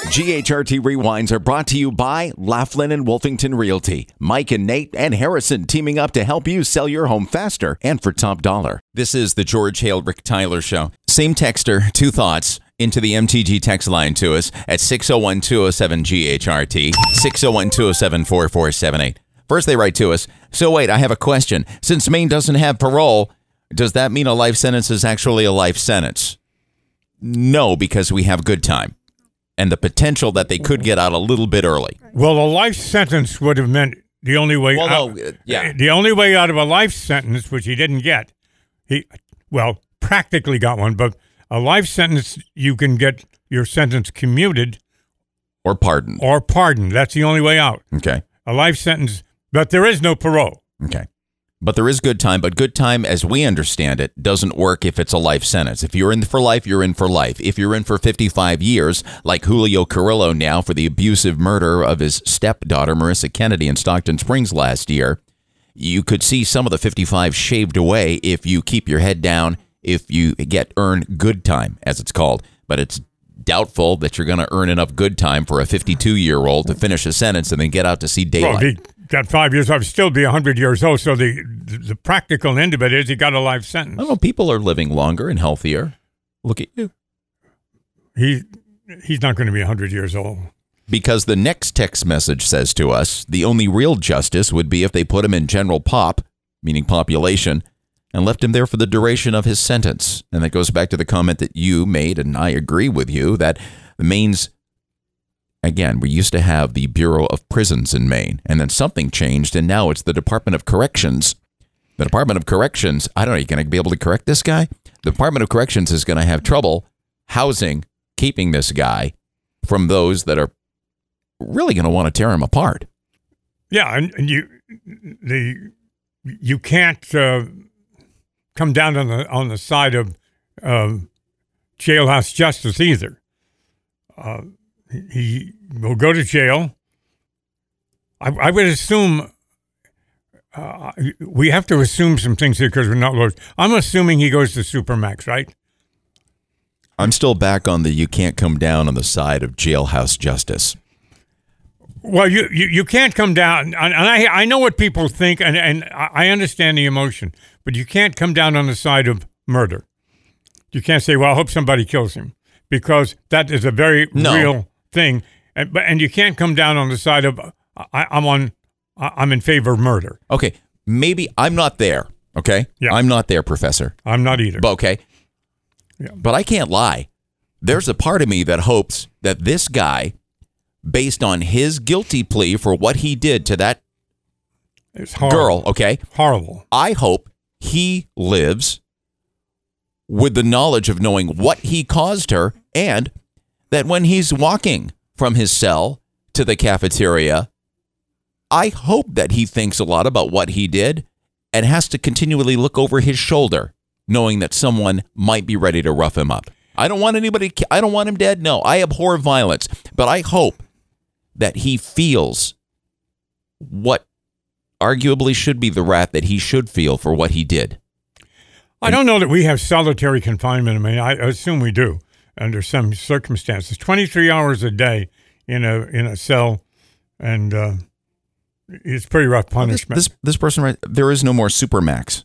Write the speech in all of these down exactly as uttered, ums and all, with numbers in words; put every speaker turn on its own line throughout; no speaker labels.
G H R T Rewinds are brought to you by Laughlin and Wolfington Realty. Mike and Nate and Harrison teaming up to help you sell your home faster and for top dollar. This is the George Hale Rick Tyler Show. Same texter, two thoughts, into the M T G text line to us at six oh one, two oh seven, G H R T, six oh one, two oh seven, four four seven eight. First they write to us, so wait, I have a question. Since Maine doesn't have parole, does that mean a life sentence is actually a life sentence? No, because we have good time. And the potential that they could get out a little bit early.
Well, a life sentence would have meant the only way
well,
out.
No, yeah.
The only way out of a life sentence, which he didn't get, he well practically got one, but a life sentence you can get your sentence commuted
or pardoned.
Or pardoned. That's the only way out.
Okay.
A life sentence, but there is no parole.
Okay. But there is good time, but good time, as we understand it, doesn't work if it's a life sentence. If you're in for life, you're in for life. If you're in for fifty-five years, like Julio Carrillo now for the abusive murder of his stepdaughter, Marissa Kennedy, in Stockton Springs last year, you could see some of the fifty-five shaved away if you keep your head down, if you get earn good time, as it's called. But it's doubtful that you're going to earn enough good time for a fifty-two-year-old to finish a sentence and then get out to see daylight.
Well, got five years, I'd still be one hundred years old. So the, the the practical end of it is he got a life sentence.
I don't know. People are living longer and healthier. Look at you.
He He's not going to be one hundred years old.
Because the next text message says to us, the only real justice would be if they put him in general pop, meaning population, and left him there for the duration of his sentence. And that goes back to the comment that you made, and I agree with you, that Maine's Again, we used to have the Bureau of Prisons in Maine, and then something changed, and now it's the Department of Corrections. The Department of Corrections, I don't know, are you going to be able to correct this guy? The Department of Corrections is going to have trouble housing, keeping this guy from those that are really going to want to tear him apart.
Yeah, and, and you the you can't uh, come down on the on the side of uh, jailhouse justice either. Uh, He will go to jail. I, I would assume, uh, we have to assume some things here because we're not lawyers. I'm assuming he goes to Supermax, right?
I'm still back on the you can't come down on the side of jailhouse justice.
Well, you, you, you can't come down, and I I know what people think, and, and I understand the emotion, but you can't come down on the side of murder. You can't say, well, I hope somebody kills him, because that is a very
no.
real thing, and, but and you can't come down on the side of I, I'm on I'm in favor of murder.
Okay, maybe I'm not there. Okay,
yeah,
I'm not there, Professor.
I'm not either.
But okay, yeah. But I can't lie. There's a part of me that hopes that this guy, based on his guilty plea for what he did to that
it's
girl, okay,
horrible.
I hope he lives with the knowledge of knowing what he caused her, and that when he's walking from his cell to the cafeteria, I hope that he thinks a lot about what he did and has to continually look over his shoulder, knowing that someone might be ready to rough him up. I don't want anybody, I don't want him dead. No, I abhor violence, but I hope that he feels what arguably should be the wrath that he should feel for what he did.
I don't know that we have solitary confinement. I mean, I assume we do under some circumstances. twenty-three hours a day in a in a cell, and uh, it's pretty rough punishment.
Well, this, this this person, right? There is no more Supermax.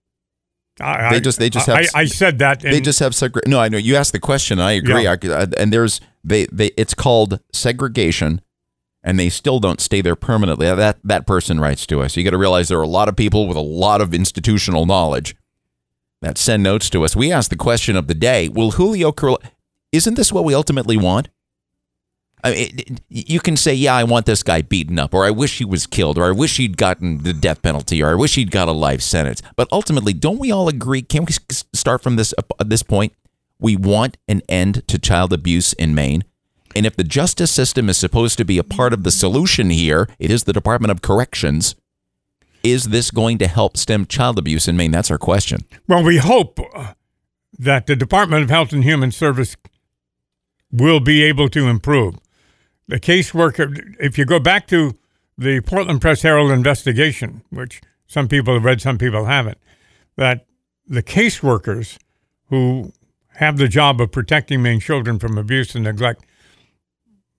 I,
they just they just have.
I, I said that.
They just have segre- No, I know you asked the question. I agree.
Yeah.
I, and there's they they it's called segregation, and they still don't stay there permanently. That that person writes to us. You got to realize there are a lot of people with a lot of institutional knowledge that send notes to us. We asked the question of the day: will Julio Carrillo? Isn't this what we ultimately want? I mean, it, it, you can say, yeah, I want this guy beaten up, or I wish he was killed, or I wish he'd gotten the death penalty, or I wish he'd got a life sentence. But ultimately, don't we all agree? Can we start from this at this point? We want an end to child abuse in Maine. And if the justice system is supposed to be a part of the solution here, it is the Department of Corrections. Is this going to help stem child abuse in Maine? That's our question.
Well, we hope that the Department of Health and Human Service will be able to improve. The caseworker, if you go back to the Portland Press Herald investigation, which some people have read, some people haven't, that the caseworkers who have the job of protecting Maine children from abuse and neglect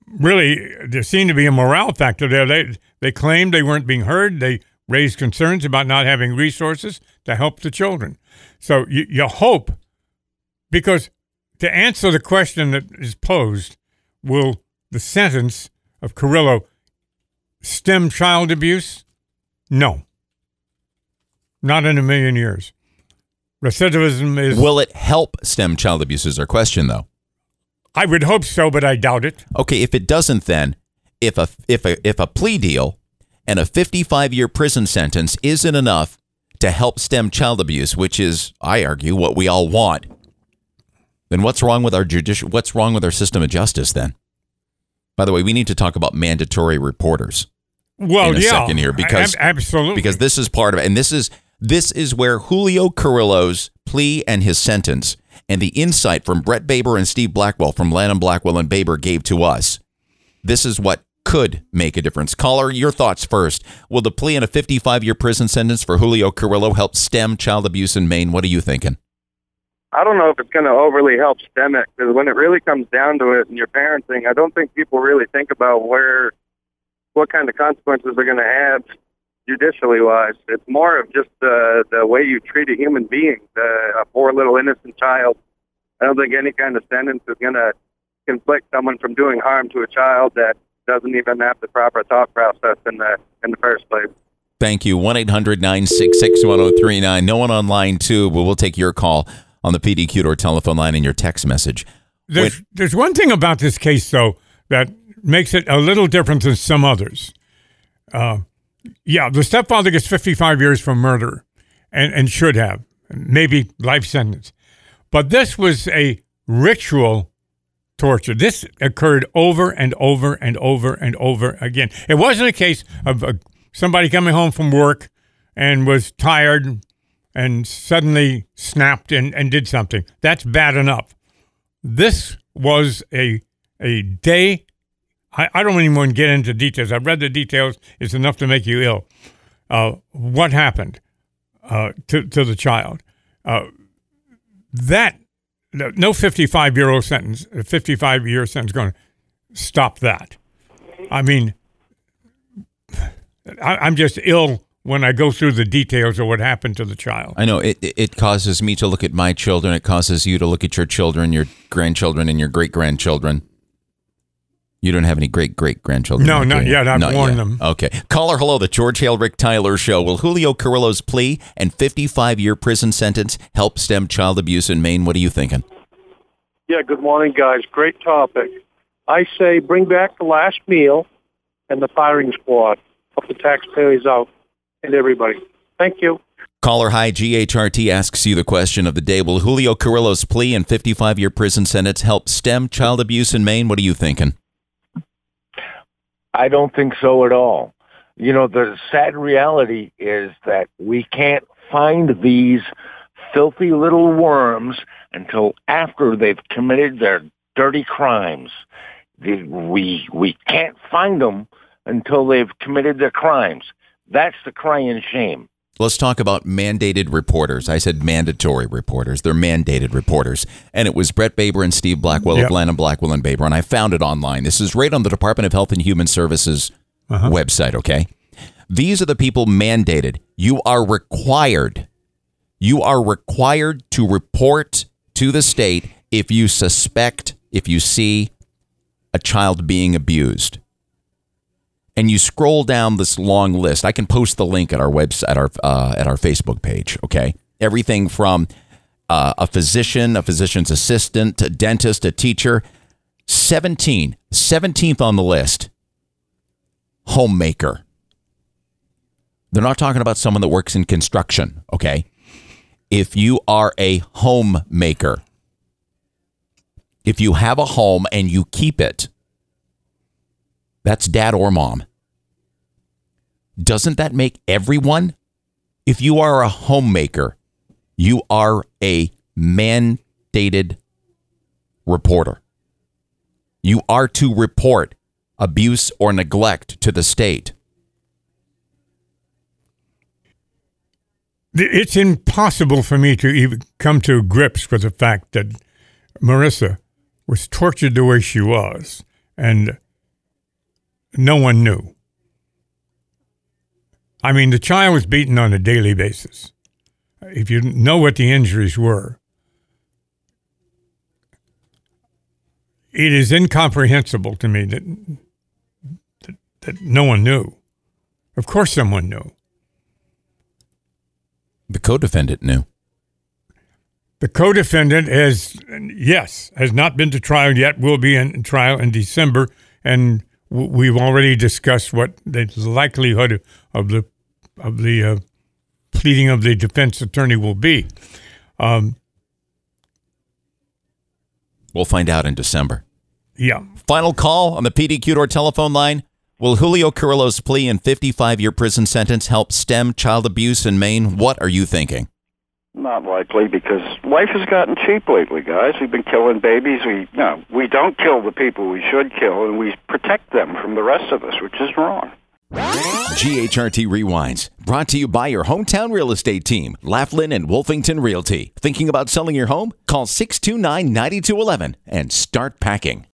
really, there seemed to be a morale factor there. They they claimed they weren't being heard. They raised concerns about not having resources to help the children. So you, you hope, because to answer the question that is posed, will the sentence of Carrillo stem child abuse? No. Not in a million years. Recidivism is...
Will it help stem child abuse is our question, though.
I would hope so, but I doubt it.
Okay, if it doesn't, then if a if a if a plea deal and a fifty-five year prison sentence isn't enough to help stem child abuse, which is, I argue, what we all want, then what's wrong with our judicial? What's wrong with our system of justice? Then, by the way, we need to talk about mandatory reporters.
Well,
in a
yeah,
second here, because
ab- absolutely,
because this is part of it, and this is this is where Julio Carrillo's plea and his sentence and the insight from Brett Baber and Steve Blackwell from Lanham, Blackwell, and Baber gave to us. This is what could make a difference. Caller, your thoughts first. Will the plea and a fifty-five year prison sentence for Julio Carrillo help stem child abuse in Maine? What are you thinking?
I don't know if it's going to overly help stem it, because when it really comes down to it and you're parenting, I don't think people really think about where, what kind of consequences they're going to have judicially wise. It's more of just uh, the way you treat a human being, uh, a poor little innocent child. I don't think any kind of sentence is going to conflict someone from doing harm to a child that doesn't even have the proper thought process in the in the first place.
Thank you. one eight hundred nine six six one zero three nine. No one on line two, but we'll take your call on the P D Q or telephone line and your text message.
There's,
when,
there's one thing about this case, though, that makes it a little different than some others. Uh, yeah, the stepfather gets fifty-five years for murder, and, and should have, maybe life sentence. But this was a ritual torture. This occurred over and over and over and over again. It wasn't a case of uh, somebody coming home from work and was tired and suddenly snapped and, and did something. That's bad enough. This was a a day. I, I don't even want to get into details. I've read the details. It's enough to make you ill. Uh, what happened uh, to, to the child? Uh, that, no fifty-five-year-old sentence, a fifty-five-year sentence is going to stop that. I mean, I, I'm just ill when I go through the details of what happened to the child.
I know it it causes me to look at my children. It causes you to look at your children, your grandchildren, and your great-grandchildren. You don't have any great-great-grandchildren?
No, not yet. I've
not
warned
yet.
them.
Okay. Caller, hello, the George Hale, Rick Tyler Show. Will Julio Carrillo's plea and fifty-five year prison sentence help stem child abuse in Maine? What are you thinking?
Yeah, good morning, guys. Great topic. I say bring back the last meal and the firing squad. Help the taxpayers out and everybody. Thank you.
Caller, hi, G H R T asks you the question of the day. Will Julio Carrillo's plea and fifty-five year prison sentence help stem child abuse in Maine? What are you thinking?
I don't think so at all. You know, the sad reality is that we can't find these filthy little worms until after they've committed their dirty crimes. The, we we can't find them until they've committed their crimes. That's the crying shame.
Let's talk about mandated reporters. I said mandatory reporters. They're mandated reporters. And it was Brett Baber and Steve Blackwell
yep.
of Lanham, Blackwell, and Baber. And I found it online. This is right on the Department of Health and Human Services uh-huh. website, okay? These are the people mandated. You are required. You are required to report to the state if you suspect, if you see a child being abused. And you scroll down this long list. I can post the link at our website, at our uh, at our Facebook page. Okay, everything from uh, a physician, a physician's assistant, a dentist, a teacher. seventeen, seventeenth on the list. Homemaker. They're not talking about someone that works in construction. Okay, if you are a homemaker, if you have a home and you keep it. That's dad or mom. Doesn't that make everyone? If you are a homemaker, you are a mandated reporter. You are to report abuse or neglect to the state.
It's impossible for me to even come to grips with the fact that Marissa was tortured the way she was. And no one knew. I mean, the child was beaten on a daily basis. If you know what the injuries were, it is incomprehensible to me that, that that no one knew. Of course someone knew.
The co-defendant knew.
The co-defendant has, yes, has not been to trial yet, will be in trial in December, and w- we've already discussed what the likelihood of the of the uh, pleading of the defense attorney will be. Um,
We'll find out in December.
yeah.
Final call on the P D Q telephone line. Will Julio Carrillo's plea and fifty-five-year prison sentence help stem child abuse in Maine? What are you thinking?
Not likely, because life has gotten cheap lately, guys. We've been killing babies. We no, we don't kill the people we should kill, and we protect them from the rest of us, which is wrong.
G H R T Rewinds, brought to you by your hometown real estate team, Laughlin and Wolfington Realty. Thinking about selling your home? Call six two nine, nine two one one and start packing.